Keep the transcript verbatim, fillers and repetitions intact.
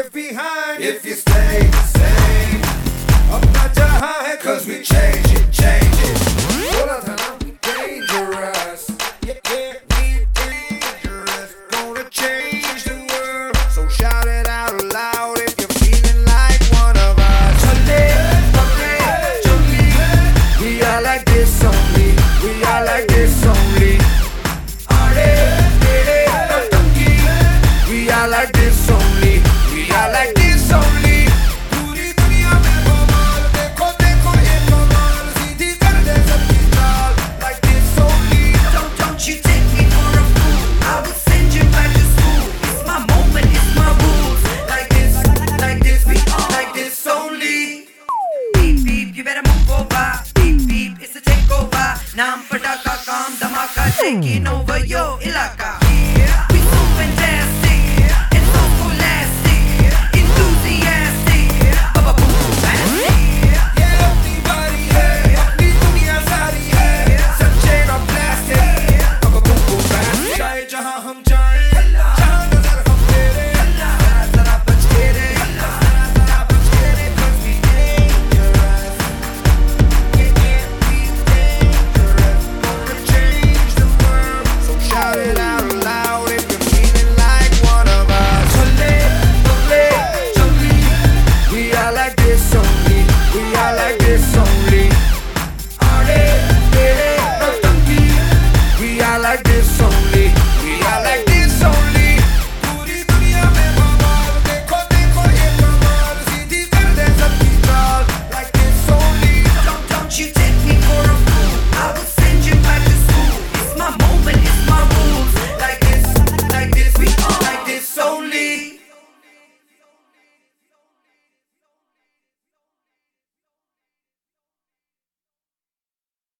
left behind. If you stay the same, अपना जहां है, cause we change it, change it. बोला था ना, we dangerous. Yeah, yeah, we dangerous. Gonna change the world. So shout it out loud if you're feeling like one of us. Chale, chale, chale. We are like this only. We are like this only. Aare, tere, natangi. We are like this only. We are like this only. पूरी दुनिया में कमाल, देखो देखो ये कमाल, सीधी कर दे सबकी चाल. Like this only. Don't, don't you take me for a fool. I will send you back to school. It's my moment, it's my rules. Like this, like this, we all like this only. Beep, beep, you better move over. Beep, beep, it's a takeover. Naam padaka, kaam dhamaka, taking over your ilaka. We so fantastic, and so scholastic, enthusiastic, baba boom boom fantastic. ये अपनी बारी है, अपनी दुनिया सारी है, सच्चे ना plastic. अब बुम्बो बैंड जाए जहां हम जाएं, जहां नजर हम तेरे, जरा जरा बच के रे, जरा जरा बच के रे, 'cause we dangerous. Yeah, yeah, we dangerous. Gonna change the world. So shout it out loud if you're feeling like one of us. Chale, chale, chale. We are like this only. We are like this only. Aare, tere, natangi. We are like this